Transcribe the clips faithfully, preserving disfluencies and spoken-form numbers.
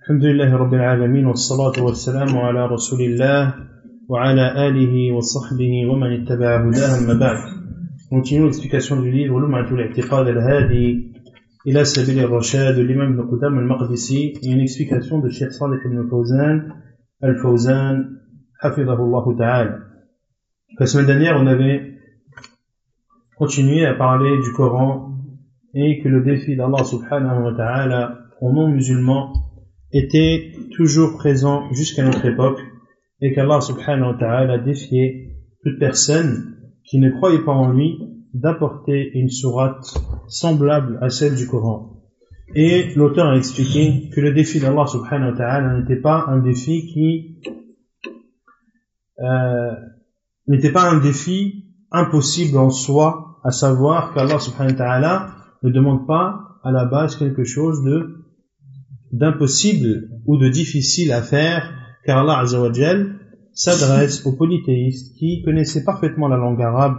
الحمد لله رب العالمين والصلاة والسلام على رسول الله وعلى آله وصحبه ومن اتبع هداه أما بعد. Continuons l'explication du livre Lum'atul I'tiqad al-Hadi ila Sabil al-Rashad de l'imam Ibn Qudam al-Maqdisi et une explication de Cheikh Salih ibn Fawzan al-Fawzan hafidhahullah ta'ala. La semaine dernière, on avait continué à parler du Coran et que le défi d'Allah subhanahu wa ta'ala aux non-musulmans était toujours présent jusqu'à notre époque et qu'Allah subhanahu wa ta'ala défiait toute personne qui ne croyait pas en lui d'apporter une sourate semblable à celle du Coran. Et l'auteur a expliqué que le défi d'Allah subhanahu wa ta'ala n'était pas un défi qui euh, n'était pas un défi impossible en soi, à savoir qu'Allah subhanahu wa ta'ala ne demande pas à la base quelque chose de d'impossible ou de difficile à faire, car Allah Azza wa Jal s'adresse aux polythéistes qui connaissaient parfaitement la langue arabe,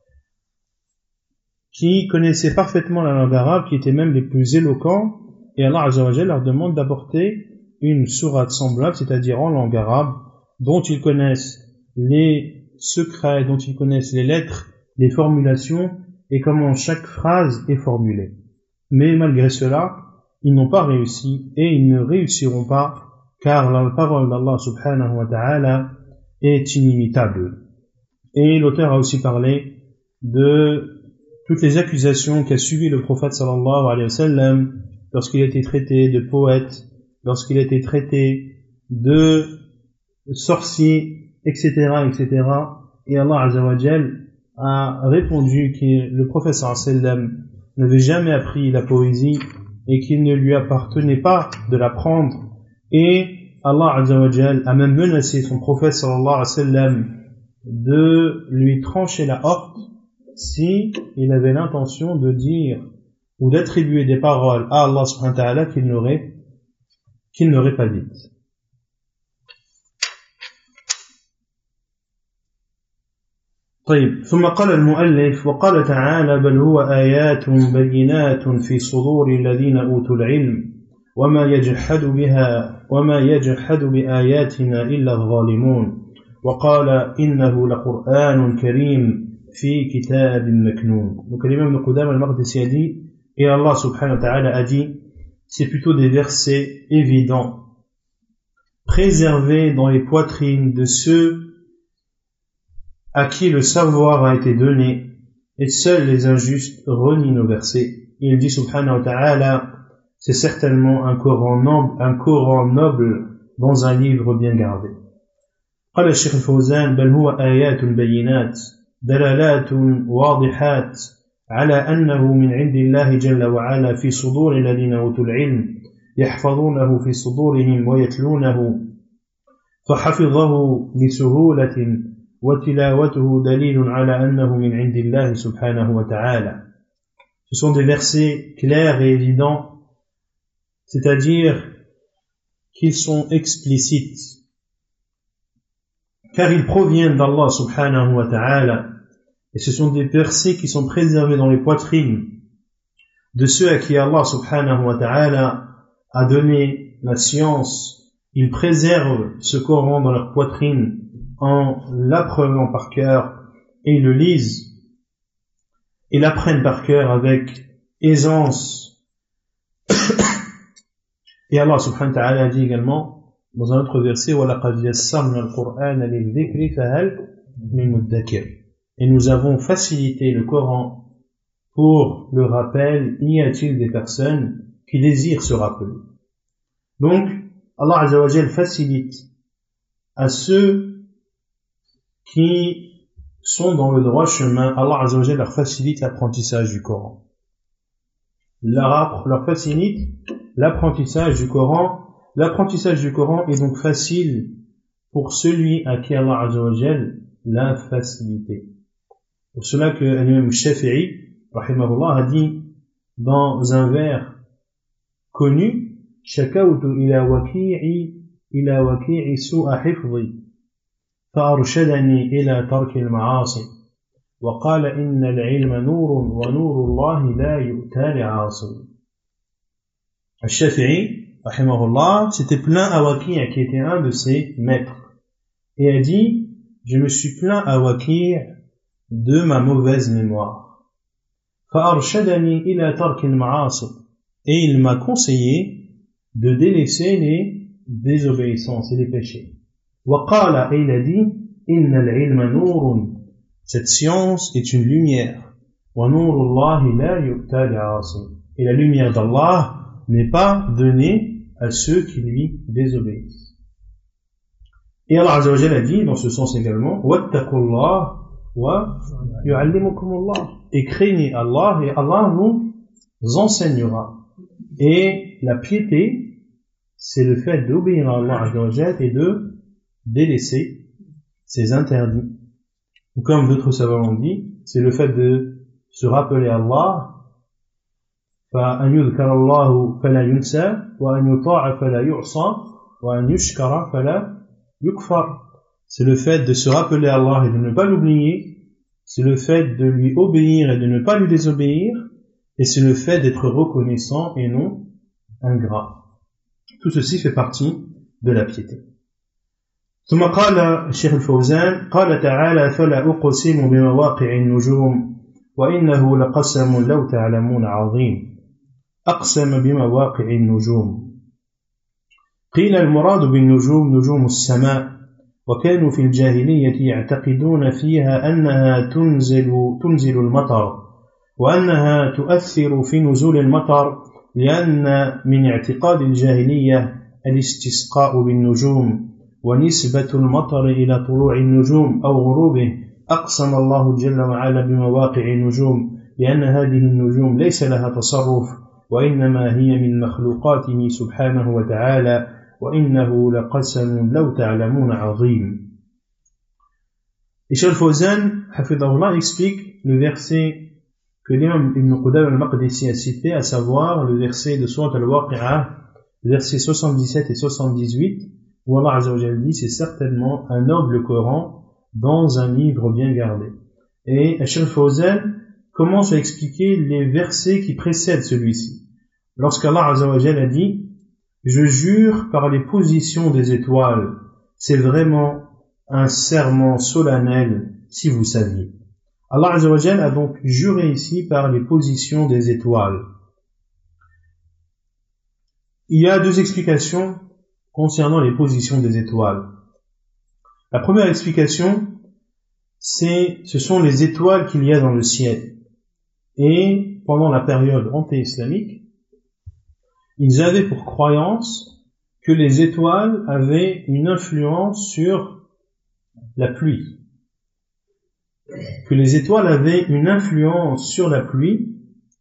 qui connaissaient parfaitement la langue arabe, qui étaient même les plus éloquents, et Allah Azza wa Jal leur demande d'apporter une sourate semblable, c'est-à-dire en langue arabe, dont ils connaissent les secrets, dont ils connaissent les lettres, les formulations, et comment chaque phrase est formulée. Mais malgré cela, ils n'ont pas réussi et ils ne réussiront pas car la parole d'Allah subhanahu wa ta'ala est inimitable. Et l'auteur a aussi parlé de toutes les accusations qu'a subi le prophète sallallahu alayhi wa sallam lorsqu'il a été traité de poète, lorsqu'il a été traité de sorcier, et cetera, et cetera. Et Allah azza wa jal a répondu que le prophète sallallahu alayhi wa sallam n'avait jamais appris la poésie et qu'il ne lui appartenait pas de l'apprendre, et Allah Azza wa Jal a même menacé son prophète sallallahu alayhi wa sallam de lui trancher la horte si il avait l'intention de dire ou d'attribuer des paroles à Allah subhanahu wa ta'ala qu'il n'aurait qu'il n'aurait pas dites. طيب ثم قال المؤلف وقال تعالى بل هو آيات بينات في صدور الذين أوتوا العلم وما يجحد بها وما يجحد بآياتنا إلا الظالمون وقال إنه لقرآن كريم في كتاب مكنون. Donc l'imam Ibn Qudam al-Maqdisi a dit, et Allah subhanahu wa ta'ala a dit, c'est plutôt des versets évidents préservés dans les poitrines de ceux à qui le savoir a été donné, et seuls les injustes renient nos versets. Il dit subhanahu wa ta'ala, c'est certainement un Coran noble, un Coran noble dans un livre bien gardé. قال الشيخ الفوزان بل هو آيات بينات دلالات واضحات على أنه من عند الله جل وعلا في صدور الذين أوتوا العلم يحفظونه في صدورهم ويتلونه فحفظه لسهولة وتلاوته دليل على أنه من عند الله سبحانه وتعالى. Ce sont des versets clairs et évidents, c'est-à-dire qu'ils sont explicites, car ils proviennent d'Allah subhanahu wa ta'ala, et ce sont des versets qui sont préservés dans les poitrines de ceux à qui Allah subhanahu wa ta'ala a donné la science. Ils préservent ce Coran dans leur poitrine en l'apprenant par cœur, et ils le lisent et l'apprennent par cœur avec aisance. Et Allah subhanahu wa ta'ala a dit également dans un autre verset وَلَقَدْ يَسَّرْنَا الْقُرْآنَ لِلذِّكْرِ فَهَلْ مِن مُدَّكِرٍ. Et nous avons facilité le Coran pour le rappel. Y a-t-il des personnes qui désirent se rappeler? Donc Allah azza wa jal facilite à ceux qui sont dans le droit chemin, Allah Azza wa Jalla leur facilite l'apprentissage du Coran. Leur, leur facilite l'apprentissage du Coran. L'apprentissage du Coran est donc facile pour celui à qui Allah Azza wa Jalla l'a facilité. Pour cela que l'imam Shafi'i, rahimahullah, a dit dans un vers connu, Shakawtu ila waki'i ila waki'i su'a hifzi فأرشدني إلى ترك المعاصي وقال إن العلم نور ونور الله لا يؤتى لعاصي. Al-Shafi'i rahimahullah, s'était plaint à Waki', qui était un de ses maîtres, et a dit, je me suis plaint à Waki' de ma mauvaise mémoire. فَأَرْشَدَنِي إِلَى تَرْكِ الْمَعَاصِي, et il m'a conseillé de délaisser les désobéissances et les péchés. وَقَالَ, et il a dit, إِنَّ الْعِلْمَ نُورٌ, cette science est une lumière. وَنُورُ اللَّهِ لَا يُؤْتَى لِعَاصٍ, et la lumière d'Allah n'est pas donnée à ceux qui lui désobéissent. Et Allah Azza wa Jalla a dit dans ce sens également, وَاتَّقُوا اللَّهِ وَيُعَلِّمُكُمُ اللَّهِ, et craignez Allah et Allah vous enseignera. Et la piété, c'est le fait d'obéir à Allah Azza wa Jalla et de délaisser ses interdits. Ou comme d'autres savants l'ont dit, c'est le fait de se rappeler Allah, فَأَنْ يُذْكَرَ اللَّهُ فَلَا يُنْسَى وَأَنْ يُطَاعَ فَلَا يُعْصَى وَأَنْ يُشْكَرَ فَلَا يُكْفَرَ. C'est le fait de se rappeler Allah et de ne pas l'oublier, c'est le fait de lui obéir et de ne pas lui désobéir, et c'est le fait d'être reconnaissant et non ingrat. Tout ceci fait partie de la piété. ثم قال الشيخ الفوزان قال تعالى فلا أقسم بمواقع النجوم وإنه لقسم لو تعلمون عظيم. أقسم بمواقع النجوم. قيل المراد بالنجوم نجوم السماء، وكانوا في الجاهلية يعتقدون فيها أنها تنزل, تنزل المطر، وأنها تؤثر في نزول المطر، لأن من اعتقاد الجاهلية الاستسقاء بالنجوم ونسبة المطر إلى طلوع النجوم أو غروبه. أقسم الله جل وعلا بمواقع النجوم لأن هذه النجوم ليس لها تصرف، وإنما هي من مخلوقاته سبحانه وتعالى، وإنه لقسم لو تعلمون عظيم. Et Cheikh Al-Fawzan, hafidahullah, explique le verset que l'imam Ibn Qudam al-Maqdisi a cité, à savoir le verset de Surat al-Waqi'ah, versets soixante-dix-sept et soixante-dix-huit, où Allah Azza wa Jalla dit, c'est certainement un noble Coran dans un livre bien gardé. Et Cheikh Al-Fawzan commence à expliquer les versets qui précèdent celui-ci. Lorsqu'Allah Azza wa Jalla dit, je jure par les positions des étoiles, c'est vraiment un serment solennel si vous saviez. Allah Azza wa Jalla a donc juré ici par les positions des étoiles. Il y a deux explications concernant les positions des étoiles. La première explication, c'est, ce sont les étoiles qu'il y a dans le ciel. Et pendant la période anté-islamique, ils avaient pour croyance que les étoiles avaient une influence sur la pluie. Que les étoiles avaient une influence sur la pluie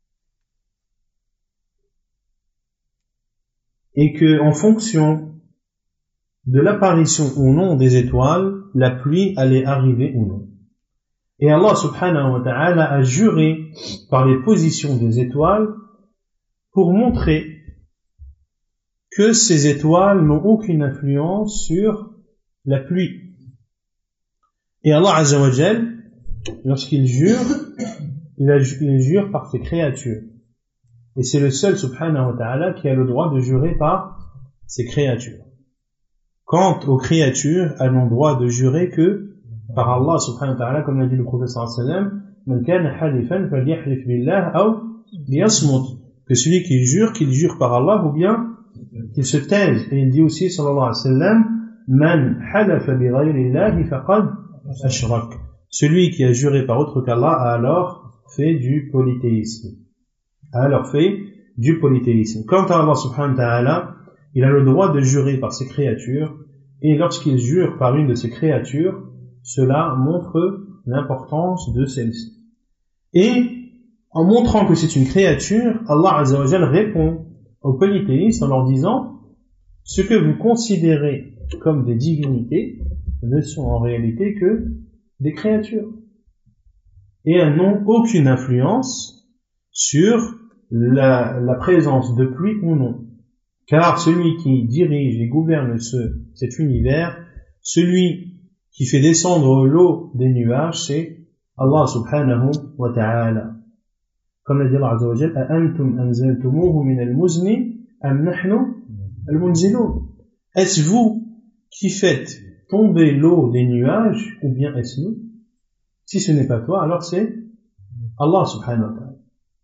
et que, en fonction de l'apparition ou non des étoiles, la pluie allait arriver ou non. Et Allah subhanahu wa ta'ala a juré par les positions des étoiles pour montrer que ces étoiles n'ont aucune influence sur la pluie. Et Allah Azza wa Jal, lorsqu'il jure, il, a, il jure par ses créatures. Et c'est le seul subhanahu wa ta'ala qui a le droit de jurer par ses créatures. Quant aux créatures, elles n'ont droit de jurer que par Allah subhanahu wa ta'ala, comme l'a dit le prophète sallallahu alayhi wa sallam, man kana halifan falyahlif billah aw liyasmut, que celui qui jure, qu'il jure par Allah ou bien qu'il se taise. Et il dit aussi sallallahu alayhi wa sallam, man halafa bi ghayri llahi faqad ashrak, celui qui a juré par autre qu'Allah a alors fait du polythéisme. A alors fait du polythéisme. Quant à Allah subhanahu wa ta'ala, il a le droit de jurer par ses créatures, et lorsqu'il jure par une de ses créatures, cela montre l'importance de celle-ci. Et en montrant que c'est une créature, Allah Azza wa Jal répond aux polythéistes en leur disant, ce que vous considérez comme des divinités ne sont en réalité que des créatures. Et elles n'ont aucune influence sur la, la présence de pluie ou non. Car celui qui dirige et gouverne ce, cet univers, celui qui fait descendre l'eau des nuages, c'est Allah subhanahu wa ta'ala. Comme l'a dit Allah Azza wa Jalla, أَأَنْتُمْ أَنزَلْتُمُوهُ مِنَ الْمُزْنِ أَمْ نَحْنُ Al-Munzilun. Est-ce vous qui faites tomber l'eau des nuages, ou bien est-ce nous? Si ce n'est pas toi, alors c'est Allah subhanahu wa ta'ala.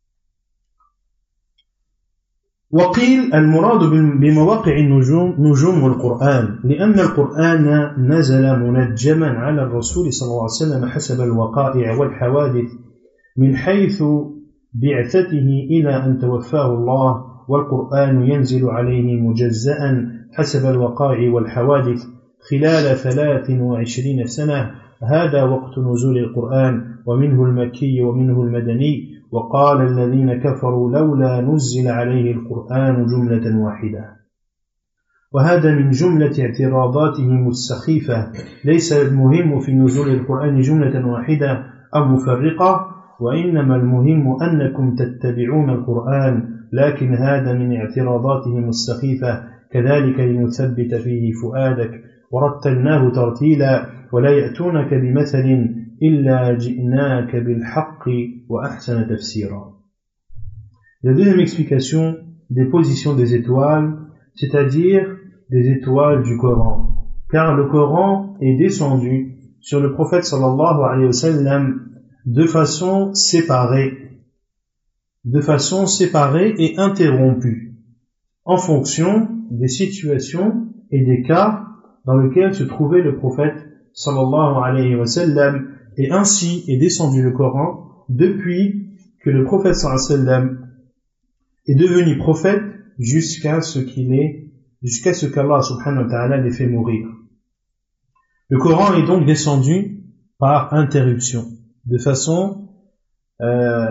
وقيل المراد بمواقع النجوم نجوم القرآن لأن القرآن نزل منجما على الرسول صلى الله عليه وسلم حسب الوقائع والحوادث من حيث بعثته إلى أن توفاه الله والقرآن ينزل عليه مجزأ حسب الوقائع والحوادث خلال ثلاث وعشرين سنة هذا وقت نزول القرآن ومنه المكي ومنه المدني وقال الذين كفروا لولا نزل عليه القرآن جملة واحدة وهذا من جملة اعتراضاتهم السخيفة ليس المهم في نزول القرآن جملة واحدة أو مفرقة وإنما المهم أنكم تتبعون القرآن لكن هذا من اعتراضاتهم السخيفة كذلك لنثبت فيه فؤادك ورتلناه ترتيلا ولا يأتونك بمثل إلا جئناك بالحق وأحسن تفسيرا. La deuxième explication des positions des étoiles, c'est-à-dire des étoiles du Coran. Car le Coran est descendu sur le prophète sallallahu alayhi wa sallam de façon séparée, de façon séparée et interrompue, en fonction des situations et des cas dans lesquels se trouvait le prophète sallallahu alayhi wa sallam, et ainsi est descendu le Coran depuis que le prophète sallallahu alayhi wa sallam est devenu prophète jusqu'à ce qu'il est, jusqu'à ce qu'Allah subhanahu wa ta'ala l'ait fait mourir. Le Coran est donc descendu par interruption, de façon euh,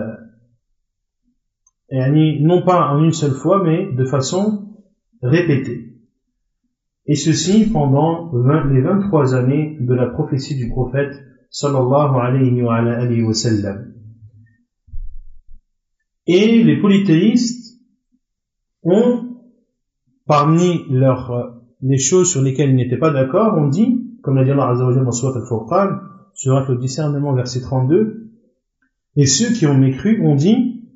non pas en une seule fois, mais de façon répétée. Et ceci pendant les vingt-trois années de la prophétie du prophète sallallahu alayhi wa, alayhi wa sallam. Et les polythéistes ont, parmi leurs, les choses sur lesquelles ils n'étaient pas d'accord, on dit, comme l'a dit Allah Azza wa Jalla dans Surat Al-Furqan, Surat le discernement, verset trente-deux, et ceux qui ont mécru ont dit,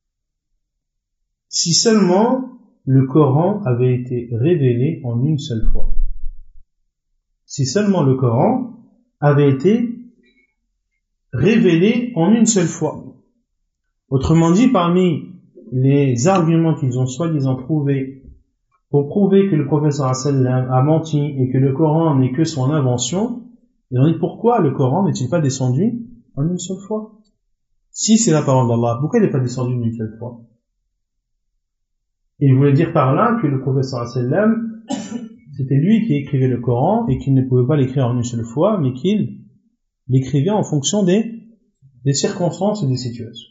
si seulement le Coran avait été révélé en une seule fois. Si seulement le Coran avait été révélé en une seule fois. Autrement dit, parmi les arguments qu'ils ont soi-disant trouvés pour prouver que le prophète sallallahu alayhi wa sallam a menti et que le Coran n'est que son invention, ils ont dit pourquoi le Coran n'est-il pas descendu en une seule fois? Si c'est la parole d'Allah, pourquoi il n'est pas descendu en une seule fois? Il voulait dire par là que le prophète sallallahu alayhi wa sallam, c'était lui qui écrivait le Coran et qu'il ne pouvait pas l'écrire en une seule fois, mais qu'il l'écrivait en fonction des, des circonstances et des situations.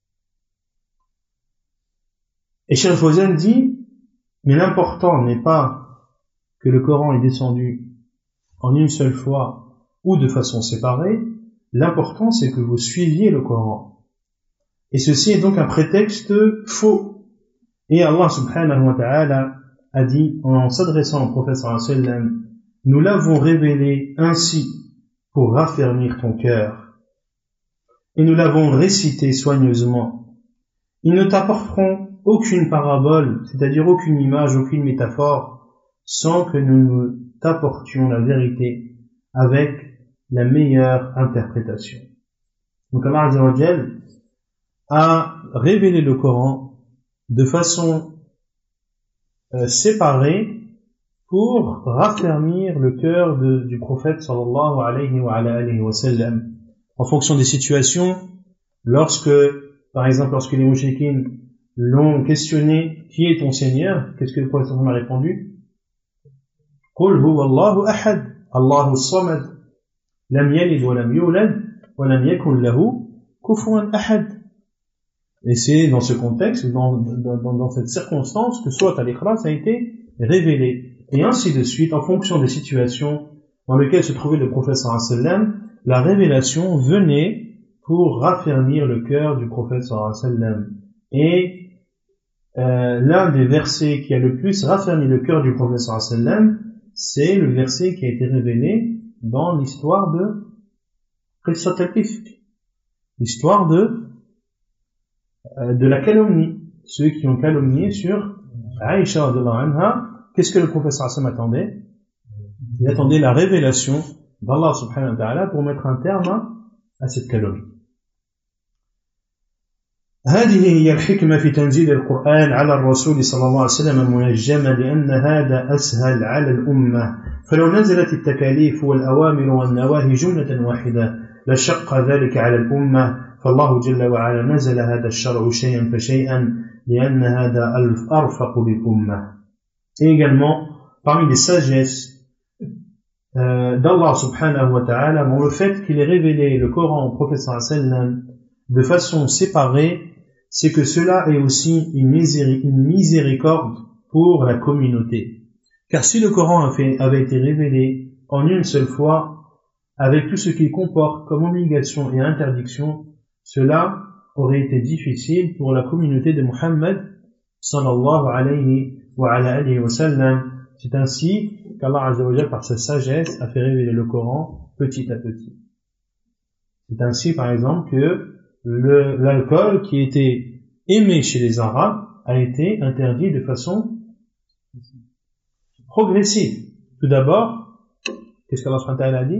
Et Cheikh Fawzan dit, mais l'important n'est pas que le Coran est descendu en une seule fois ou de façon séparée, l'important c'est que vous suiviez le Coran. Et ceci est donc un prétexte faux. Et Allah subhanahu wa ta'ala a dit, en s'adressant au prophète sallallahu alayhi wa sallam, nous l'avons révélé ainsi pour raffermir ton cœur. Et nous l'avons récité soigneusement. Ils ne t'apporteront aucune parabole, c'est-à-dire aucune image, aucune métaphore, sans que nous t'apportions la vérité avec la meilleure interprétation. Donc Allah Azza wa Jalla a révélé le Coran de façon euh, séparée pour raffermir le cœur de, du prophète sallallahu alayhi wa, alayhi wa sallam en fonction des situations. Lorsque, par exemple, lorsque les mouchriquins l'ont questionné, qui est ton Seigneur, qu'est-ce que le prophète sallallahu alayhi wa sallam a répondu? Qul huwa Allahu ahad, Allahu samad, lam yalid wa lam yulad wa lam yakun lahu kufuwan ahad. Et c'est dans ce contexte, dans, dans, dans cette circonstance, que soit al-Ikhlas a été révélé. Et ainsi de suite, en fonction des situations dans lesquelles se trouvait le prophète sallallahu alayhi wa sallam, la révélation venait pour raffermir le cœur du prophète sallallahu alayhi wa sallam. Et euh, l'un des versets qui a le plus raffermi le cœur du prophète sallallahu alayhi wa sallam, c'est le verset qui a été révélé dans l'histoire de Qissat al-Ifk, l'histoire de de la calomnie, ceux qui ont calomnié sur Aïcha radhiyallahu anha qu'est-ce que le professeur Hassan attendait? Il attendait la révélation d'Allah subhanahu wa ta'ala pour mettre un terme à, à cette calomnie. هذه هي الحكمة في تنزيل القرآن على الرسول صلى الله عليه وسلم منجما لأن هذا أسهل على الأمة فلو نزلت التكاليف والأوامر والنواهي جملة واحدة لشق ذلك على الأمة فالله جل وعلا نزل هذا الشرع شيئا فشيئا لأن هذا أرفق بالأمة. Et également parmi les sagesses euh, d'Allah subhanahu wa ta'ala dans le fait qu'il ait révélé le Coran au prophète sallam de façon séparée, c'est que cela est aussi une, miséri- une miséricorde pour la communauté. Car si le Coran avait, avait été révélé en une seule fois, avec tout ce qu'il comporte comme obligation et interdiction, cela aurait été difficile pour la communauté de Muhammad sallallahu alayhi wa ala alihi wa sallam. C'est ainsi qu'Allah Azza wa Jalla, par sa sagesse, a fait révéler le Coran petit à petit. C'est ainsi, par exemple, que le, l'alcool qui était aimé chez les Arabes a été interdit de façon progressive. Tout d'abord, qu'est-ce qu'Allah subhanahu wa ta'ala a dit?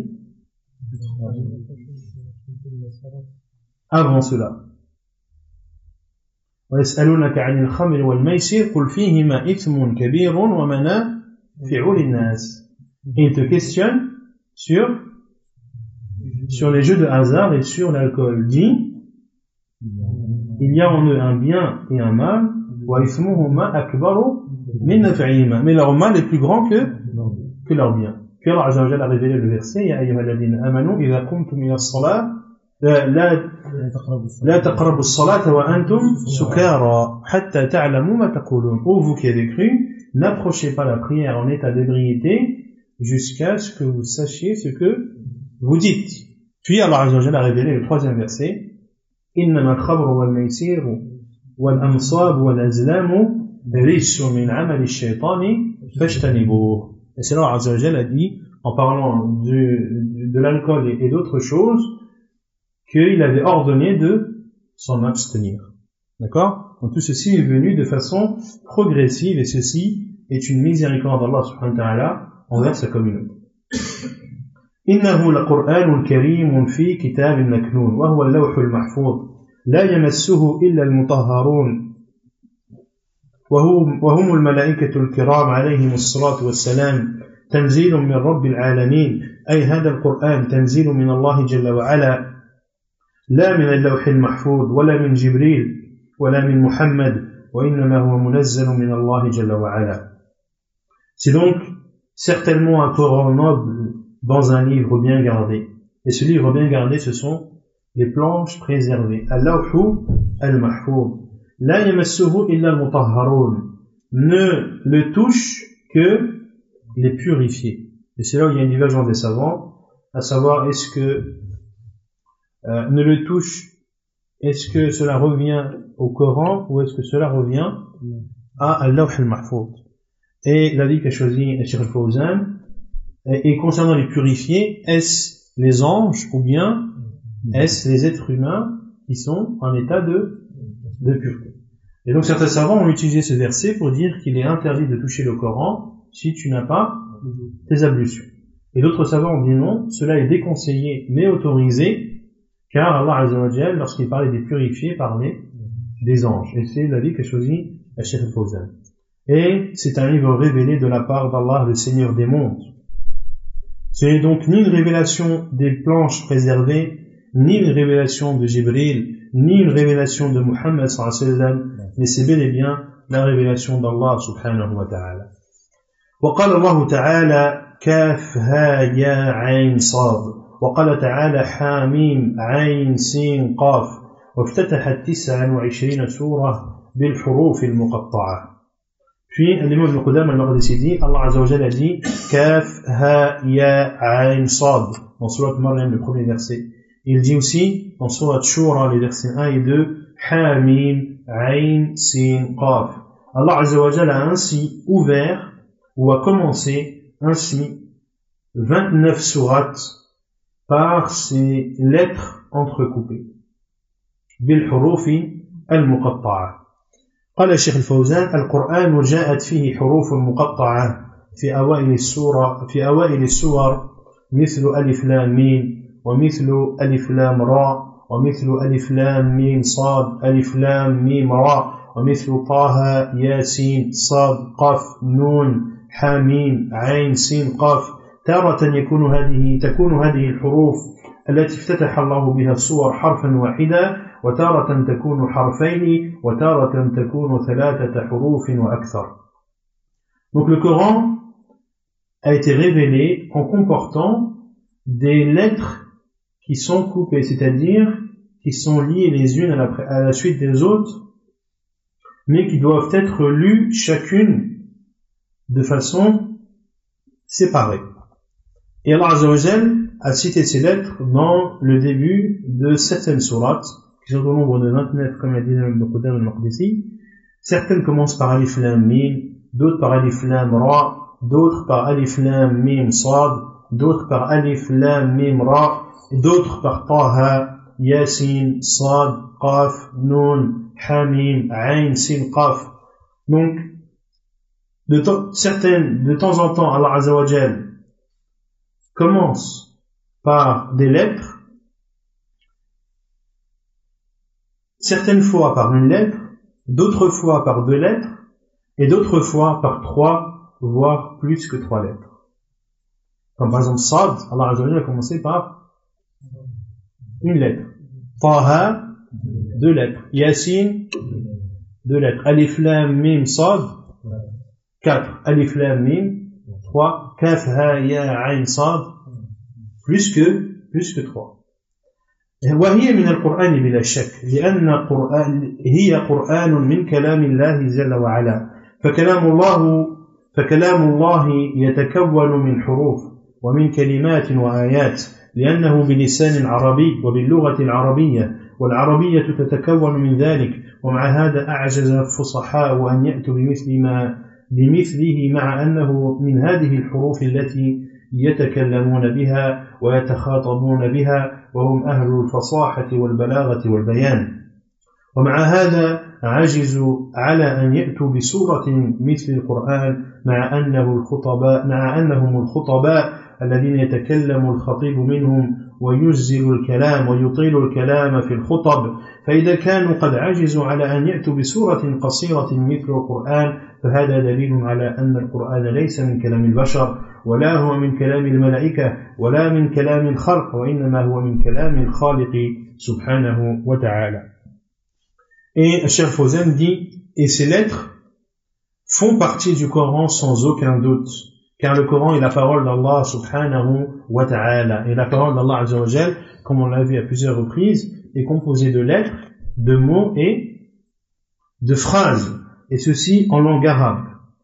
Avant cela. وَيَسْأَلُونَكَ عَنِ الْخَمْرِ وَالْمَيْسِرِ قُلْ فِيهِمَا إِثْمٌ كَبِيرٌ وَمَنَافِعُ لِلنَّاسِ. Il te questionne sur sur les jeux de hasard et sur l'alcool. Dit, il y a en eux un bien et un mal, وَإِثْمُهُمَا أَكْبَرُ مِنْ نَفْعِهِمَا. Mais leur mal est plus grand que que leur bien. Puis Allah Azza wa Jalla a révélé le verset, يَا أَيُّهَا الَّذِينَ آمَنُوا إِذَا قُمْتُمْ إِلَى الصَّلَاةِ لا لا تقربوا الصلاة وأنتم سكارى حتى تعلموا ما تقولون. Ô vous qui avez cru, n'approchez pas la prière en état d'ébriété jusqu'à ce que vous sachiez ce que vous dites. Puis Allah Azza wa Jalla a révélé le troisième verset, إنما الخمر والميسير والأنصاب والأزلام رجس من عمل الشيطان فاجتنبوه. Et c'est là Azza wa Jalla a dit, en parlant de, de l'alcool et, et d'autres choses, qu'il avait ordonné de s'en abstenir. D'accord? Donc tout ceci est venu de façon progressive et ceci est une miséricorde d'Allah subhanahu wa ta'ala envers sa communauté. إنه لقرآن كريم في كتاب مكنون وهو اللوح المحفوظ لا يمسه إلا المطهرون وهم, وهم الملائكة الكرام عليهم الصلاة والسلام تنزيل من رب العالمين أي هذا القرآن تنزيل من الله جل وعلا لا من اللوح المحفوظ ولا من جبريل ولا من محمد وإنما هو منزل من الله جل وعلا. C'est donc certainement un Coran noble dans un livre bien gardé. Et ce livre bien gardé, ce sont les planches préservées. Al-lawhu al-mahfouz. La yamassuhu illa al-mutahharun. Ne le touche que les purifiés. Et c'est là où il y a une divergence des savants, à savoir est-ce que euh, ne le touche, est-ce que cela revient au Coran ou est-ce que cela revient à Al-Lawh al-Mahfouz. Et l'avis qu'a choisi Cheikh al-Fawzan, et concernant les purifiés, est-ce les anges ou bien est-ce les êtres humains qui sont en état de, de pureté? Et donc certains savants ont utilisé ce verset pour dire qu'il est interdit de toucher le Coran si tu n'as pas tes ablutions. Et d'autres savants ont dit non, cela est déconseillé mais autorisé, car Allah Azza wa Jalla, lorsqu'il parlait des purifiés, parlait des anges. Et c'est l'avis qu'a choisi Cheikh al-Fawzan. Et c'est un livre révélé de la part d'Allah, le Seigneur des mondes. Ce n'est donc ni une révélation des planches préservées, ni une révélation de Jibril, ni une révélation de Muhammad sallallahu alayhi wa sallam, mais c'est bel et bien la révélation d'Allah subhanahu wa ta'ala. وقال الله تعالى كاف ها يا عين صاد وقال تعالى حاميم عين سين قاف وافتتحت تسعا وعشرين سورة بالحروف المقطعة. Puis l'imam Ibn Qudam al-Maqdisi dit, Allah Azza wa Jalla dit Kaf, Ha, Ya, Ain, Sad dans Surat Maryam, le premier verset. Il dit aussi dans Surat Shura, les versets un et deux, Ha, Mim, Ain, Sin, Qaf. Allah Azza wa Jalla a ainsi ouvert ou a commencé ainsi vingt-neuf sourates par ces lettres entrecoupées. Bil hurufi al-muqatta'a. قال الشيخ الفوزان القرآن جاءت فيه حروف مقطعة في أوائل السورة في أوائل السور مثل ألف لام ميم ومثل ألف لام راء ومثل ألف لام ميم صاد ألف لام ميم راء ومثل طه ياسين صاد قاف نون حاميم عين سين قاف. تارة يكون هذه تكون هذه الحروف التي افتتح الله بها السور حرفا واحدا وتارة تكون حرفين وتارة تكون ثلاثة حروف وأكثر. Donc le Coran a été révélé en comportant des lettres qui sont coupées, c'est-à-dire qui sont liées les unes à la, à la suite des autres, mais qui doivent être lues chacune de façon séparée. Et Allah Azza wa Jal a cité ces lettres dans le début de certaines sourates, qui sont au nombre de vingt-neuf, comme l'a dit Ibn Qudam al-Maqdisi. Certaines commencent par Alif Lam Mim, d'autres par Alif Lam Ra, d'autres par Alif Lam Mim Sad, d'autres par Alif Lam Mim Ra, d'autres par Taha, Yasin, Sad, Qaf, Nun, Hamim, Ain, Sin, Qaf. Donc, de, to- certaines, de temps en temps, Allah Azza wa Jal commence par des lettres, certaines fois par une lettre, d'autres fois par deux lettres, et d'autres fois par trois, voire plus que trois lettres. Comme par exemple Sad, Allah Azza wa Jalla a commencé par une lettre. Taha, deux lettres. Yasin, deux lettres. Alif Lam Mim Sad, quatre. Alif Lam Mim, trois. Kaf Ha Ya Ain Sad, plus que plus que trois. وهي من القرآن بلا شك لأن قرآن هي قرآن من كلام الله جل وعلا فكلام الله فكلام الله يتكون من حروف ومن كلمات وآيات لأنه بلسان عربي وباللغة العربية والعربية تتكون من ذلك ومع هذا أعجز الفصحاء أن يأتوا بمثل ما بمثله مع أنه من هذه الحروف التي يتكلمون بها ويتخاطبون بها وهم أهل الفصاحة والبلاغة والبيان ومع هذا عجزوا على أن يأتوا بسورة مثل القرآن مع أنه الخطباء مع أنهم الخطباء الذين يتكلم الخطيب منهم ويجزل الكلام ويطيل الكلام في الخطب فإذا كانوا قد عجزوا على أن يأتوا بسورة قصيرة مثل القرآن فهذا دليل على أن القرآن ليس من كلام البشر ولا هو من كلام الملائكة ولا من كلام الخلق وإنما هو من كلام الخالق سبحانه وتعالى. Et Cheikh Fawzan dit, et ces lettres font partie du Coran sans aucun doute, car le Coran est la parole d'Allah subhanahu wa ta'ala, et la parole d'Allah azza wa jal, comme on l'a vu à plusieurs reprises, est composée de lettres, de mots et de phrases, et ceci en langue arabe.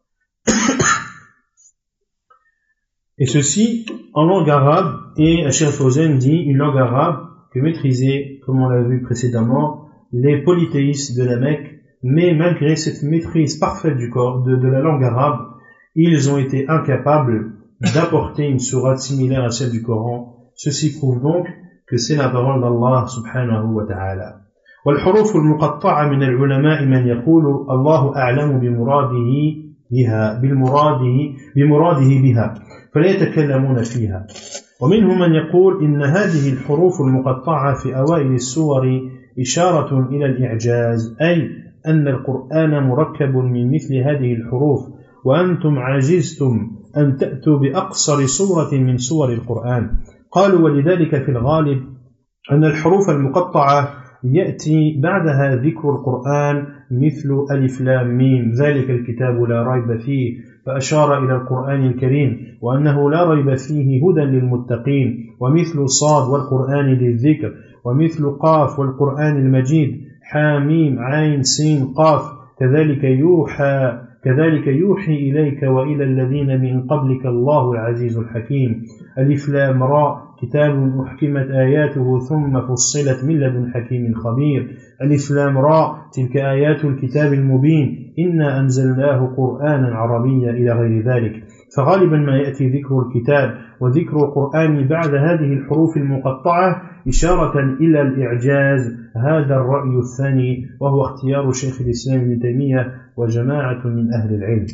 Et ceci en langue arabe, et Cheikh Fawzan dit une langue arabe que maîtrisaient, comme on l'a vu précédemment, les polythéistes de la Mecque, mais malgré cette maîtrise parfaite du corps, de, de la langue arabe, ils ont été incapables d'apporter une sourate similaire à celle du Coran. Ceci prouve donc que c'est la parole d'Allah subhanahu wa ta'ala. والحروف المقطعة من العلماء من يقول الله أعلم بمراده بها بالمراده بمراده بها فلا يتكلمون فيها ومنهم من يقول إن هذه الحروف المقطعة في أوائل السور إشارة إلى الإعجاز أي أن القرآن مركب من مثل هذه الحروف وأنتم عجزتم أن تأتوا بأقصر سورة من سور القرآن قالوا ولذلك في الغالب أن الحروف المقطعة يأتي بعدها ذكر القرآن مثل ألف لام ميم ذلك الكتاب لا ريب فيه فأشار إلى القرآن الكريم وأنه لا ريب فيه هدى للمتقين ومثل صاد والقرآن للذكر ومثل قاف والقرآن المجيد حاميم عين سين قاف كذلك يوحى كذلك يوحي إليك وإلى الذين من قبلك الله العزيز الحكيم ألف لام راء كتاب أحكمت آياته ثم فصلت من لدن حكيم خبير ألف لام راء تلك آيات الكتاب المبين إنا أنزلناه قرآنا عربيا إلى غير ذلك فغالبا ما يأتي ذكر الكتاب وذكر القرآن بعد هذه الحروف المقطعة إشارة إلى الإعجاز. هذا الرأي الثاني وهو اختيار شيخ الإسلام ابن تيمية وجماعة من أهل العلم.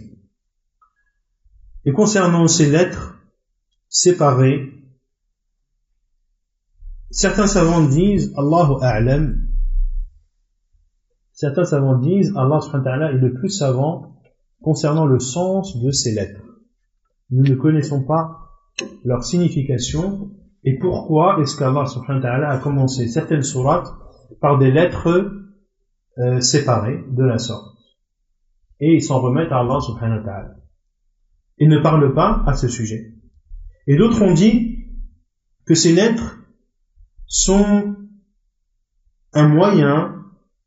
Et concernant ces lettres séparées, certains savants disent Allahu A'lam. Certains savants disent Allah subhanahu wa ta'ala est le plus savant concernant le sens de ces lettres. Nous ne connaissons pas leur signification et pourquoi est-ce qu'Allah subhanahu wa ta'ala a commencé certaines sourates par des lettres euh, séparées de la sorte. Et ils s'en remettent à Allah subhanahu wa ta'ala. Ils ne parlent pas à ce sujet. Et d'autres ont dit que ces lettres sont un moyen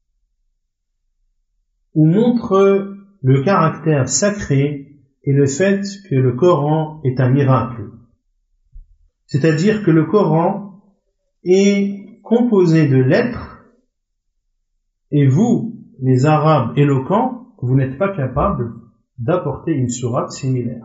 où montre le caractère sacré et le fait que le Coran est un miracle. C'est-à-dire que le Coran est composé de lettres et vous, les Arabes éloquents, vous n'êtes pas capables d'apporter une sourate similaire.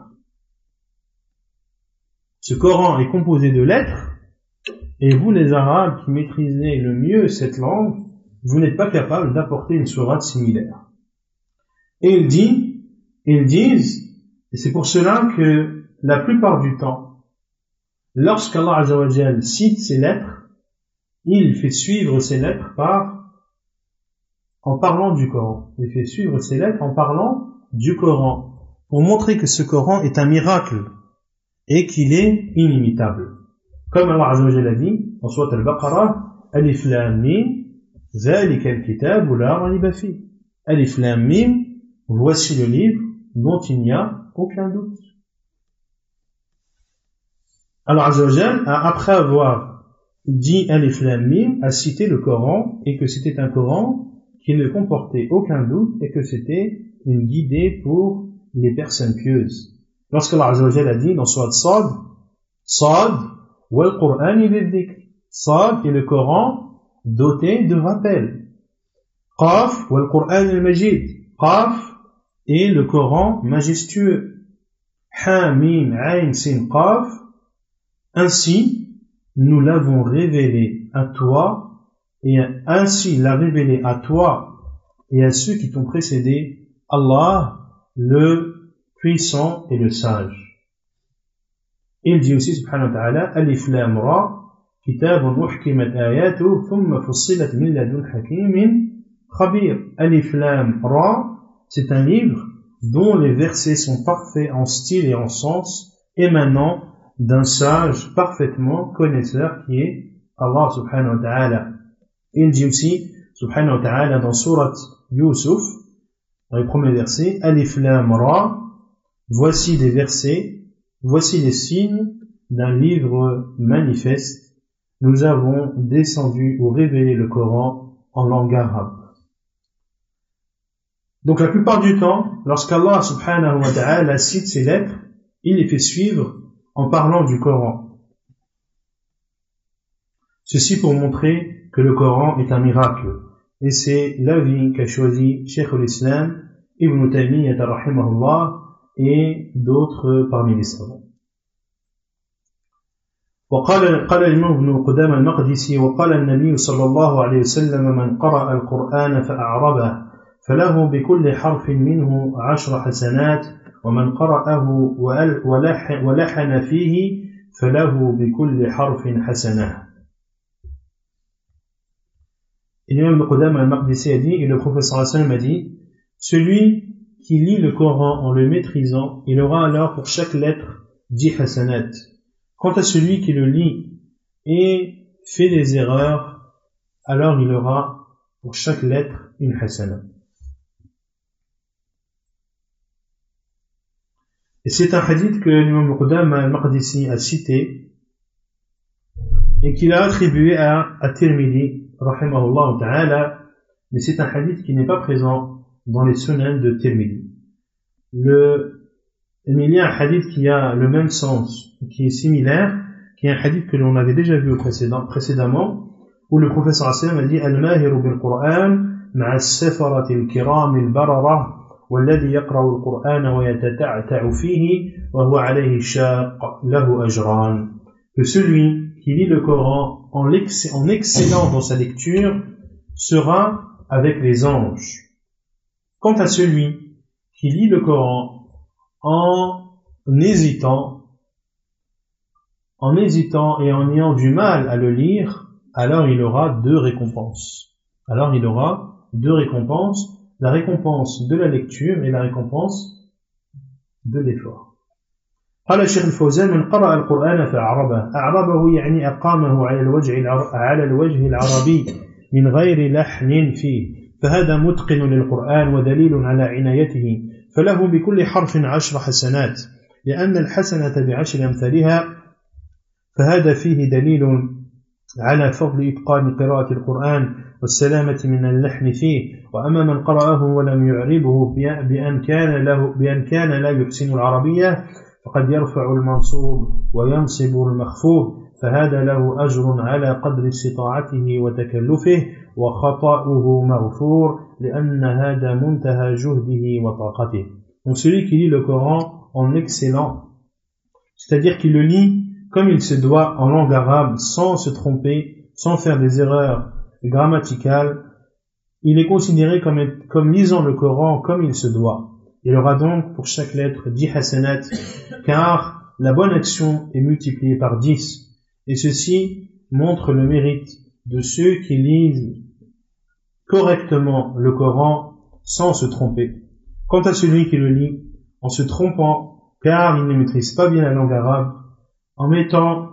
Ce Coran est composé de lettres et vous, les Arabes qui maîtrisez le mieux cette langue, vous n'êtes pas capables d'apporter une sourate similaire. Et il dit, ils disent, et c'est pour cela que la plupart du temps, lorsqu'Allah Azza wa Jal cite ces lettres, il fait suivre ces lettres par, en parlant du Coran. Il fait suivre ces lettres en parlant du Coran, pour montrer que ce Coran est un miracle et qu'il est inimitable. Comme Allah Azza wa Jal a dit, en Sourate Al-Baqarah, Alif Lam Mim, Zalika al-Kitab la rayba fi. Alif Lam Mim, voici le livre dont il n'y a aucun doute. Alors Azza wa Jal a, après avoir dit Alif Lam Mim, a cité le Coran et que c'était un Coran qui ne comportait aucun doute et que c'était une guidée pour les personnes pieuses. Lorsqu'Allah Azza wa Jal a dit dans Sourate Sad, Sad wal Qur'ani bidhikr, Sad est le Coran doté de rappel. Qaf wal Qur'an al-Majid, Qaf et le Coran majestueux. Ha, Mim, Ain, Sin, Qaf. Ainsi, nous l'avons révélé à toi, et ainsi l'a révélé à toi et à ceux qui t'ont précédé, Allah, le puissant et le sage. Il dit aussi, subhanahu wa ta'ala, Alif Lam Ra, Kitabun uhkimat ayatuhu, thumma fussilat min ladun hakimin khabir. Alif Lam Ra, c'est un livre dont les versets sont parfaits en style et en sens, émanant d'un sage parfaitement connaisseur qui est Allah subhanahu wa ta'ala. Il dit aussi, subhanahu wa ta'ala, dans Surat Yusuf, dans les premiers versets, Alif Lam Ra, voici des versets, voici les signes d'un livre manifeste. Nous avons descendu ou révélé le Coran en langue arabe. Donc la plupart du temps, lorsqu'Allah subhanahu wa ta'ala cite ces lettres, il les fait suivre en parlant du Coran. Ceci pour montrer que le Coran est un miracle. Et c'est l'avis qu'a choisi Cheikh al-Islam, Ibn Taymiyyah rahimahullah, et d'autres parmi les savants. وقال قال الإمام ابن قدامة المقدسي وقال النبي صلى الله عليه وسلم من قرأ القرآن فأعربه فله بكل حرف منه عشر حسنات ومن قرأه ولحن فيه فله بكل حرف حسنة. L'imam Ibn Qudama al-Maqdisi a dit, et le prophète sallallahu alayhi wa sallam a dit, celui qui lit le Coran en le maîtrisant, il aura alors pour chaque lettre dix hasanat. Quant à celui qui le lit et fait des erreurs, alors il aura pour chaque lettre une hasana. Et c'est un hadith que l'imam Qudama al-Maqdisi a cité et qu'il a attribué à At-Tirmidhi, rahimahullah ta'ala, mais c'est un hadith qui n'est pas présent dans les sunan de Tirmidhi. Le Mais il y a un hadith qui a le même sens, qui est similaire, qui est un hadith que l'on avait déjà vu précédent, précédemment, où le professeur sallallahu alayhi wa sallam a dit Al-Mahiru bil-Qur'an ma'a as-safarati al-kiram al-barara والذي يقرأ القرآن ويتتعتع فيه وهو عليه شاق له أجران. Que celui qui lit le Coran en, en excellant dans sa lecture sera avec les anges. Quant à celui qui lit le Coran en hésitant, en hésitant et en ayant du mal à le lire, alors il aura deux récompenses. Alors il aura deux récompenses, la récompense de la lecture et la récompense de l'effort. قال الشيخ الفوزان من قرأ القرآن فأعربه أعربه يعني أقامه على الوجه على الوجه العربي من غير لحن فيه فهذا متقن للقرآن ودليل على عنايته فله بكل حرف عشر حسنات لأن الحسنة بعشر أمثالها فهذا فيه دليل على فضل إتقان قراءة القرآن والسلامة من اللحن فيه وأما من قرأه ولم يعربه بأن كان له بأن كان لا يحسن العربية فقد يرفع المنصوب وينصب المخفوض فهذا له أجر على قدر استطاعته وتكلفه وخطأه مغفور لأن هذا منتهى جهده وطاقته. Donc celui qui lit le Coran en excellant, c'est-à-dire qu'il le lit comme il se doit en langue arabe sans se tromper, sans faire des erreurs grammaticales, il est considéré comme, comme lisant le Coran comme il se doit. Il aura donc pour chaque lettre dix hasanat, car la bonne action est multipliée par dix. Et ceci montre le mérite de ceux qui lisent correctement le Coran sans se tromper. Quant à celui qui le lit en se trompant, car il ne maîtrise pas bien la langue arabe, en mettant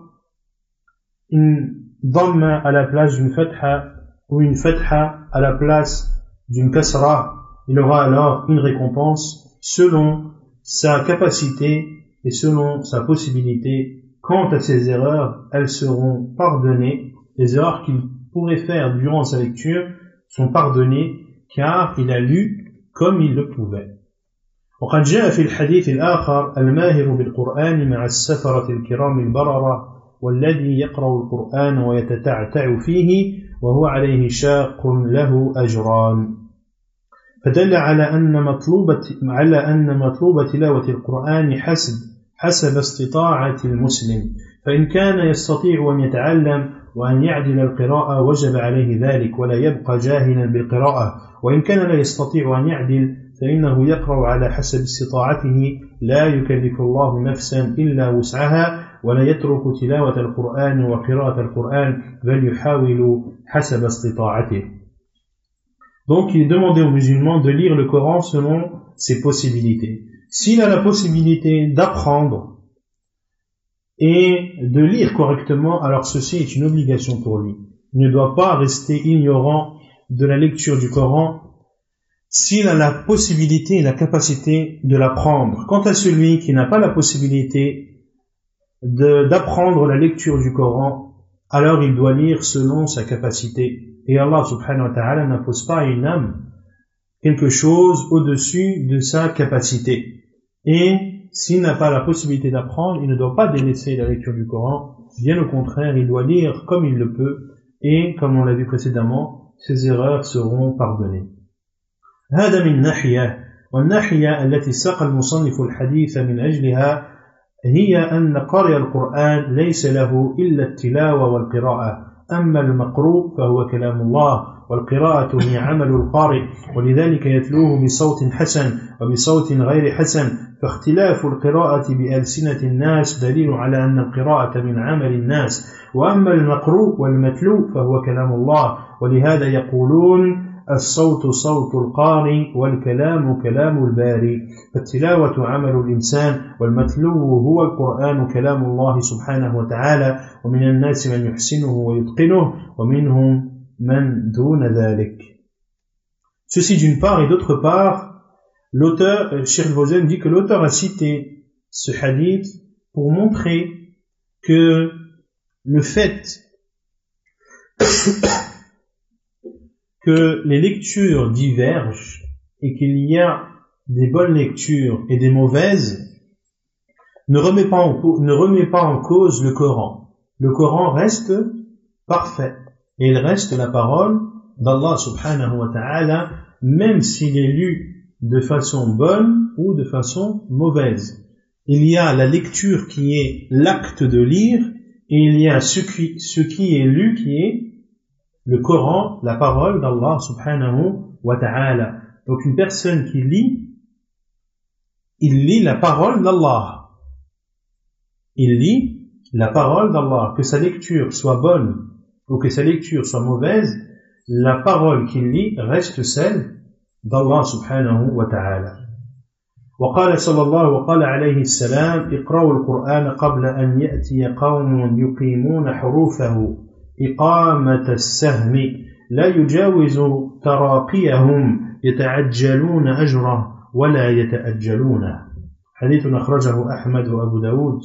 une dhamma à la place d'une fatha ou une fatha à la place d'une kasra, il aura alors une récompense selon sa capacité et selon sa possibilité. Quant à ses erreurs, elles seront pardonnées. Les erreurs qu'il pourrait faire durant sa lecture sont pardonnées car il a lu comme il le pouvait. وقد جاء في الحديث الآخر الماهر بالقرآن مع السفرة الكرام البررة والذي يقرأ القرآن ويتتعتع فيه وهو عليه شاق له أجران. فدل على أن مطلوب على أن مطلوب تلاوة القرآن حسب حسب استطاعة المسلم فإن كان يستطيع أن يتعلم وأن يعدل القراءة وجب عليه ذلك ولا يبقى جاهلا بالقراءة وإن كان لا يستطيع أن يعدل فإنه يقرأ على حسب استطاعته لا يكلف الله نفسا إلا وسعها ولا يترك تلاوة القرآن وقراءة القرآن بل يحاول حسب استطاعته. Donc il est demandé aux musulmans de lire le Coran selon ses possibilités. S'il a la possibilité d'apprendre et de lire correctement, alors ceci est une obligation pour lui. Il ne doit pas rester ignorant de la lecture du Coran s'il a la possibilité et la capacité de l'apprendre. Quant à celui qui n'a pas la possibilité de, d'apprendre la lecture du Coran, alors il doit lire selon sa capacité. Et Allah subhanahu wa ta'ala n'impose pas à une âme quelque chose au-dessus de sa capacité. Et s'il n'a pas la possibilité d'apprendre, il ne doit pas délaisser la lecture du Coran. Bien au contraire, il doit lire comme il le peut. Et comme on l'a vu précédemment, ses erreurs seront pardonnées. هذا من ناحية والناحية التي ساق المصنف الحديث من أجلها هي أن قارئ القرآن ليس له إلا التلاوة والقراءة أما المقروء فهو كلام الله والقراءة هي عمل القارئ ولذلك يتلوه بصوت حسن وبصوت غير حسن فاختلاف القراءة بألسنة الناس دليل على أن القراءة من عمل الناس وأما المقروء والمتلو فهو كلام الله ولهذا يقولون الصوت صوت القارئ والكلام كلام الباري فالتلاوة عمل الإنسان والمتلو هو القرآن كلام الله سبحانه وتعالى ومن الناس من يحسنه ويتقنه ومنهم من دون ذلك. Ceci d'une part et d'autre part, l'auteur, Cheikh Al-Fawzan dit que l'auteur a cité ce hadith pour montrer que le fait que les lectures divergent et qu'il y a des bonnes lectures et des mauvaises ne remet pas en, ne remet pas en cause le Coran. Le Coran reste parfait et il reste la parole d'Allah subhanahu wa ta'ala même s'il est lu de façon bonne ou de façon mauvaise. Il y a la lecture qui est l'acte de lire, et il y a ce qui, ce qui est lu qui est le Coran, la parole d'Allah subhanahu wa ta'ala. Donc une personne qui lit, il lit la parole d'Allah. Il lit la parole d'Allah. Que sa lecture soit bonne ou que sa lecture soit mauvaise, la parole qu'il lit reste celle d'Allah subhanahu wa ta'ala. وقال صلى الله وقال عليه السلام اقرأوا القرآن قبل أن يأتي قوم يقيمون حروفه إقامة السهم لا يجاوز تراقيهم يتعجلون أجره ولا يتأجلونه. حديث أخرجه أحمد وأبو داود.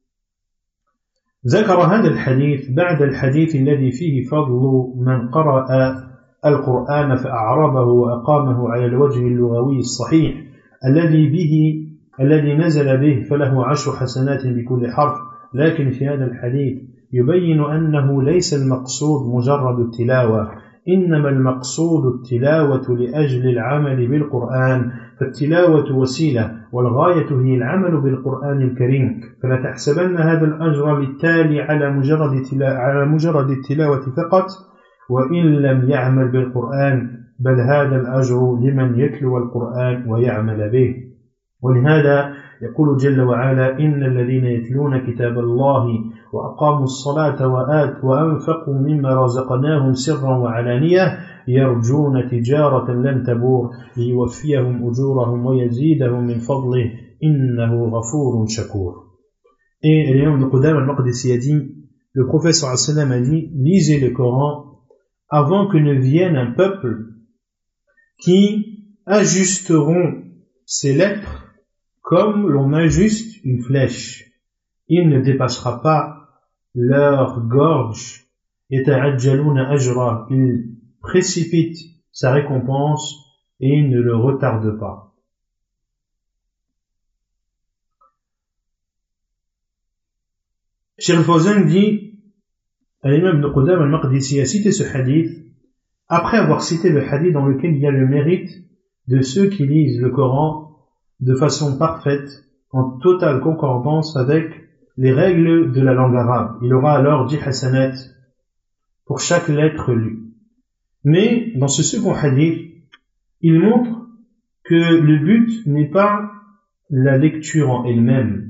ذكر هذا الحديث بعد الحديث الذي فيه فضل من قرأ القرآن فأعربه وأقامه على الوجه اللغوي الصحيح الذي به الذي نزل به فله عشر حسنات بكل حرف. لكن في هذا الحديث يبين أنه ليس المقصود مجرد التلاوة، إنما المقصود التلاوة لأجل العمل بالقرآن، فالتلاوة وسيلة والغاية هي العمل بالقرآن الكريم. فلا تحسبن هذا الأجر للتالي على مجرد على مجرد التلاوة فقط وإن لم يعمل بالقرآن، بل هذا الأجر لمن يتلو القرآن ويعمل به. ولهذا يقول جل وعلا إن الذين يتلون كتاب الله وأقاموا الصلاة وآت وأنفقوا مما رزقناهم سرا وعلانية يرجون تجارة لن تبور ليوفيهم أجورهم ويزيدهم من فضله إنه غفور شكور. Et l'imam de Qudam al-Maqdisi a dit, le prophète sallallahu alayhi wa sallam a dit, lisez le Coran avant que ne vienne un peuple qui ajusteront ses lettres comme l'on ajuste une flèche. Il ne dépassera pas leur gorge. Yata'ajjaluna ajra, il précipite sa récompense et il ne le retarde pas. Cheikh Al-Fawzan dit, l'imam Ibn Qudam al-Maqdisi a cité ce hadith après avoir cité le hadith dans lequel il y a le mérite de ceux qui lisent le Coran de façon parfaite, en totale concordance avec les règles de la langue arabe. Il aura alors dix hasanat pour chaque lettre lue. Mais dans ce second hadith, il montre que le but n'est pas la lecture en elle-même,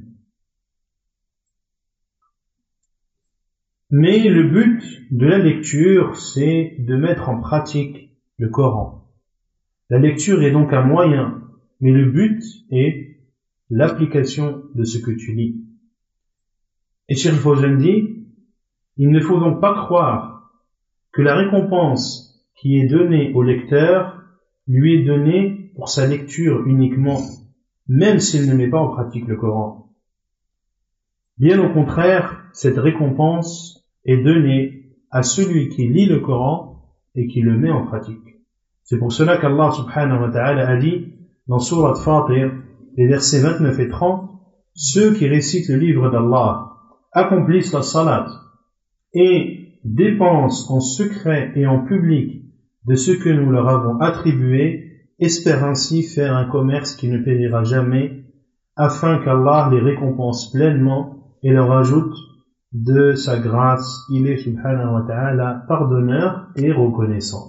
mais le but de la lecture, c'est de mettre en pratique le Coran. La lecture est donc un moyen, mais le but est l'application de ce que tu lis. Et Cheikh Al-Fawzan dit, il ne faut donc pas croire que la récompense qui est donnée au lecteur lui est donnée pour sa lecture uniquement, même s'il ne met pas en pratique le Coran. Bien au contraire, cette récompense est donnée à celui qui lit le Coran et qui le met en pratique. C'est pour cela qu'Allah subhanahu wa ta'ala a dit dans Surat Fatir, les versets vingt-neuf et trente, ceux qui récitent le livre d'Allah, accomplissent la salat et dépensent en secret et en public de ce que nous leur avons attribué, espèrent ainsi faire un commerce qui ne périra jamais, afin qu'Allah les récompense pleinement et leur ajoute de sa grâce. Il est subhanahu wa ta'ala pardonneur et reconnaissant.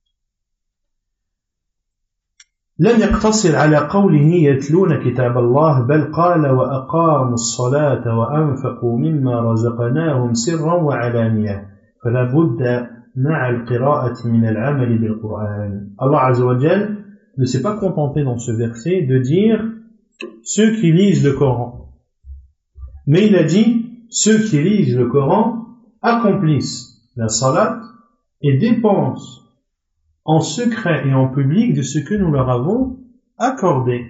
لم يقتصر على قوله يتلون كتاب الله بل قال وأقاموا الصلاة وأنفقوا مما رزقناهم سرا وعلانية فلا بد مع القراءة من العمل بالقرآن. Allah Azza wa Jal ne s'est pas contenté dans ce verset de dire ceux qui lisent le Coran, mais il a dit ceux qui lisent le Coran accomplissent la salat et dépensent en secret et en public de ce que nous leur avons accordé.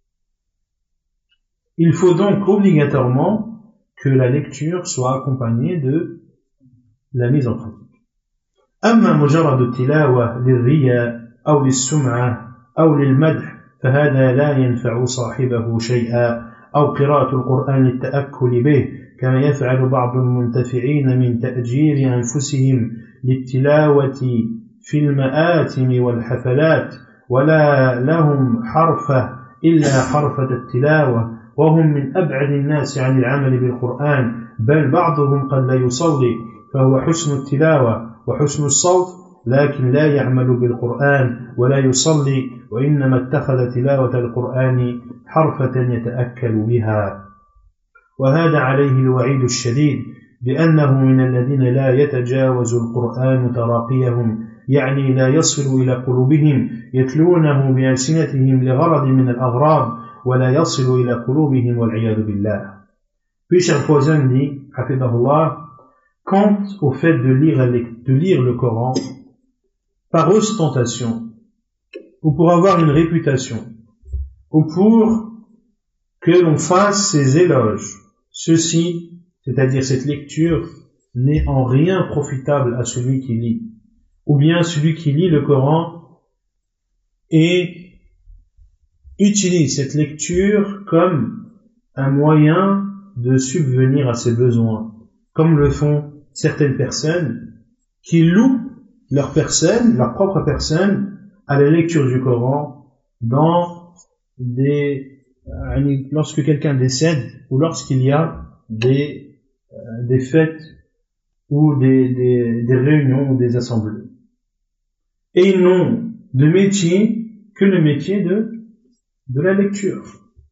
Il faut donc obligatoirement que la lecture soit accompagnée de la mise en pratique. أما مجرد التلاوة للرياء أو للسمعة أو للمدح فهذا لا ينفع صاحبه شيئا أو قراءة القرآن للتأكل به كما يفعل بعض المنتفعين من تأجير أنفسهم للتلاوة في المآتم والحفلات ولا لهم حرفة إلا حرفة التلاوة وهم من أبعد الناس عن العمل بالقرآن بل بعضهم قد لا يصلي فهو حسن التلاوة وحسن الصوت لكن لا يعمل بالقرآن ولا يصلي وإنما اتخذ تلاوة القرآن حرفة يتأكل بها وهذا عليه الوعيد الشديد بأنه من الذين لا يتجاوز القرآن تراقيهم يعني لا يصل إلى قلوبهم يتلونه بألسنتهم لغرض من الأغراض ولا يصل إلى قلوبهم والعياذ بالله. Puis Cheikh Fawzan dit, hafidahullah, quant au fait de lire, de lire le Coran par ostentation ou pour avoir une réputation ou pour que l'on fasse ses éloges, ceci, c'est-à-dire cette lecture, n'est en rien profitable à celui qui lit. Ou bien celui qui lit le Coran et utilise cette lecture comme un moyen de subvenir à ses besoins, comme le font certaines personnes qui louent leur personne, leur propre personne, à la lecture du Coran dans des, lorsque quelqu'un décède ou lorsqu'il y a des, des fêtes ou des, des, des réunions ou des assemblées. Et ils n'ont de métier que le métier de, de la lecture.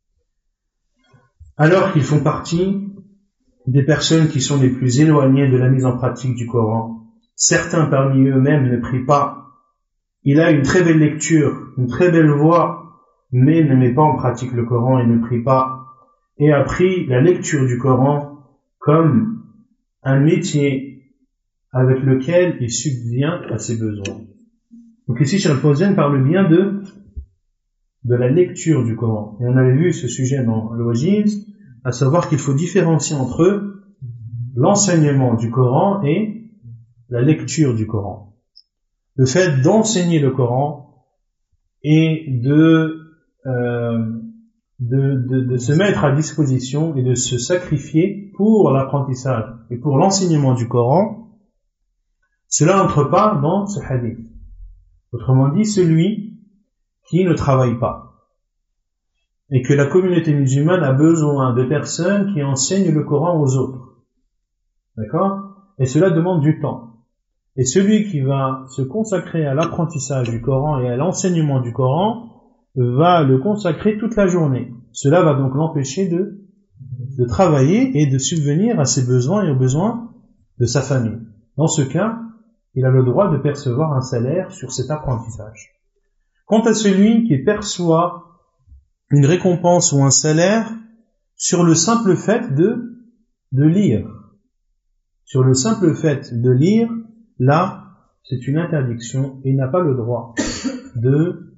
Alors qu'ils font partie des personnes qui sont les plus éloignées de la mise en pratique du Coran. Certains parmi eux-mêmes ne prient pas. Il a une très belle lecture, une très belle voix, mais ne met pas en pratique le Coran et ne prie pas. Et a pris la lecture du Coran comme un métier avec lequel il subvient à ses besoins. Donc ici, Cheikh Fawzan parle bien de, de la lecture du Coran. Et on avait vu ce sujet dans Al-Wajiz, à savoir qu'il faut différencier entre l'enseignement du Coran et la lecture du Coran. Le fait d'enseigner le Coran et de, euh, de, de, de se mettre à disposition et de se sacrifier pour l'apprentissage et pour l'enseignement du Coran, cela n'entre pas dans ce hadith. Autrement dit, celui qui ne travaille pas et que la communauté musulmane a besoin de personnes qui enseignent le Coran aux autres. D'accord? Et cela demande du temps. Et celui qui va se consacrer à l'apprentissage du Coran et à l'enseignement du Coran va le consacrer toute la journée. Cela va donc l'empêcher de, de travailler et de subvenir à ses besoins et aux besoins de sa famille. Dans ce cas, il a le droit de percevoir un salaire sur cet apprentissage. Quant à celui qui perçoit une récompense ou un salaire sur le simple fait de, de lire, sur le simple fait de lire, là, c'est une interdiction et il n'a pas le droit de,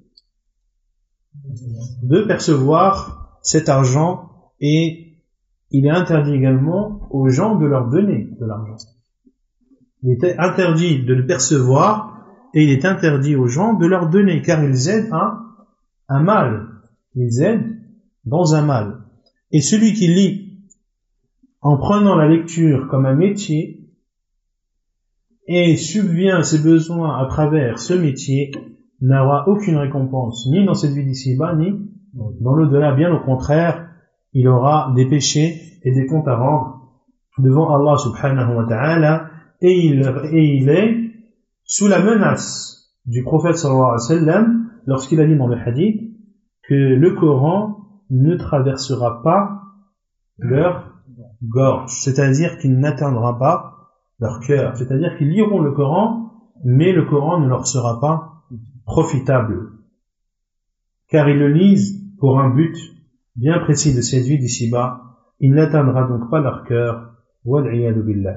de percevoir cet argent et il est interdit également aux gens de leur donner de l'argent. Il est interdit de le percevoir et il est interdit aux gens de leur donner car ils aident à un mal. Ils aident dans un mal. Et celui qui lit en prenant la lecture comme un métier et subvient à ses besoins à travers ce métier n'aura aucune récompense ni dans cette vie d'ici-bas ni dans l'au-delà. Bien au contraire, il aura des péchés et des comptes à rendre devant Allah subhanahu wa ta'ala. Et il, et il est sous la menace du prophète sallallahu alayhi wa sallam lorsqu'il a dit dans le hadith que le Coran ne traversera pas leur gorge, c'est-à-dire qu'il n'atteindra pas leur cœur, c'est-à-dire qu'ils liront le Coran mais le Coran ne leur sera pas profitable car ils le lisent pour un but bien précis de cette vie d'ici-bas. Il n'atteindra donc pas leur cœur. Wal-'iyadu billah.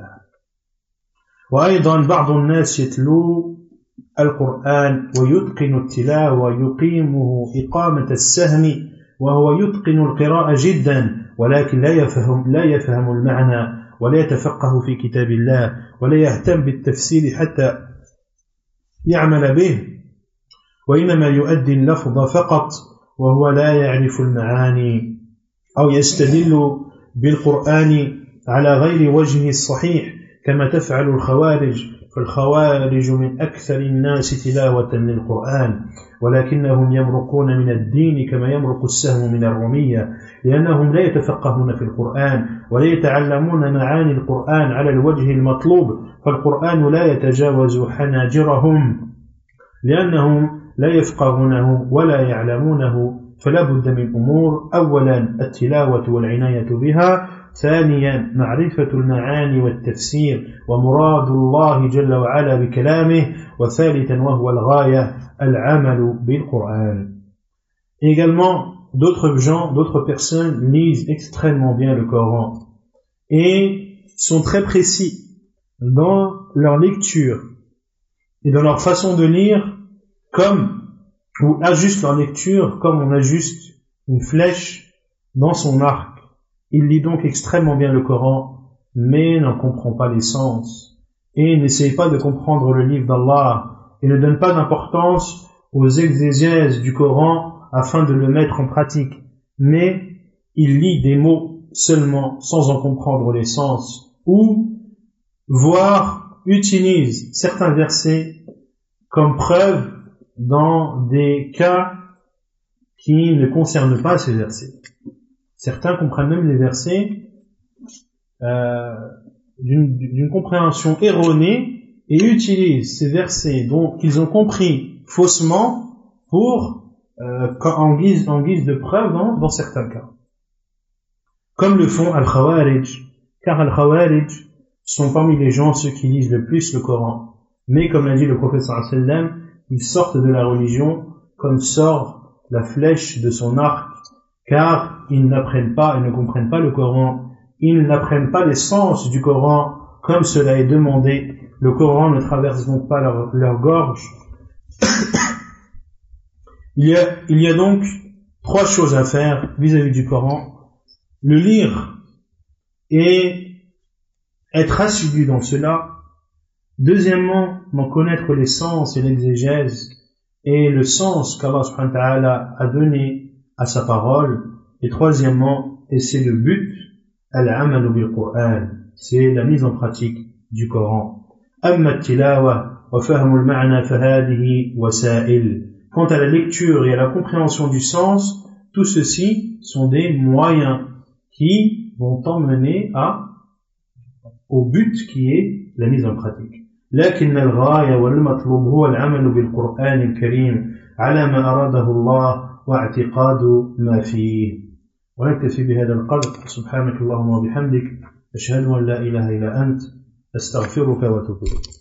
وأيضا بعض الناس يتلو القرآن ويتقن التلاوة ويقيمه إقامة السهم وهو يتقن القراءة جدا ولكن لا يفهم لا يفهم المعنى ولا يتفقه في كتاب الله ولا يهتم بالتفسير حتى يعمل به وإنما يؤدي اللفظ فقط وهو لا يعرف المعاني أو يستدل بالقرآن على غير وجهه الصحيح كما تفعل الخوارج فالخوارج من أكثر الناس تلاوة للقرآن ولكنهم يمرقون من الدين كما يمرق السهم من الرمية لأنهم لا يتفقهون في القرآن ولا يتعلمون معاني القرآن على الوجه المطلوب فالقرآن لا يتجاوز حناجرهم لأنهم لا يفقهونه ولا يعلمونه فلا بد من أمور أولا التلاوة والعناية بها ثانيا معرفة المعاني والتفسير ومراد الله جل وعلا بكلامه وثالثا وهو الغاية العمل بالقرآن. Également, d'autres gens, d'autres personnes lisent extrêmement bien le Coran et sont très précis dans leur lecture et dans leur façon de lire comme ou ajustent leur lecture comme on ajuste une flèche dans son arc. Il lit donc extrêmement bien le Coran, mais n'en comprend pas les sens, et n'essaye pas de comprendre le livre d'Allah, et ne donne pas d'importance aux exégèses du Coran afin de le mettre en pratique, mais il lit des mots seulement sans en comprendre les sens, ou voire utilise certains versets comme preuve dans des cas qui ne concernent pas ces versets. Certains comprennent même les versets euh, d'une, d'une compréhension erronée et utilisent ces versets dont qu'ils ont compris faussement pour euh, en guise en guise de preuve dans, dans certains cas. Comme le font Al-Khawarij, car Al-Khawarij sont parmi les gens ceux qui lisent le plus le Coran. Mais comme l'a dit le prophète sallallahu alayhi wa sallam, ils sortent de la religion comme sort la flèche de son arc, car ils n'apprennent pas et ne comprennent pas le Coran, ils n'apprennent pas les sens du Coran comme cela est demandé. Le Coran ne traverse donc pas leur, leur gorge. il, y a, il y a donc trois choses à faire vis-à-vis du Coran: le lire et être assidu dans cela. Deuxièmement, d'en connaître les sens et l'exégèse et le sens qu'Allah subhanahu wa ta'ala a donné à sa parole. Et troisièmement, et c'est le but, al-amalu bil-Qur'an, c'est la mise en pratique du Coran. Amma tilawa wa fahmu al-ma'na fa hadhihi wasail. Quant à la lecture et à la compréhension du sens, tout ceci sont des moyens qui vont emmener à au but qui est la mise en pratique. لكن الغاية والمطلوب هو العمل بالقرآن الكريم على ما أراده الله واعتقاد ما فيه. ونكتفي بهذا القدر. سبحانك اللهم وبحمدك أشهد أن لا إله إلا أنت أستغفرك وأتوب إليك.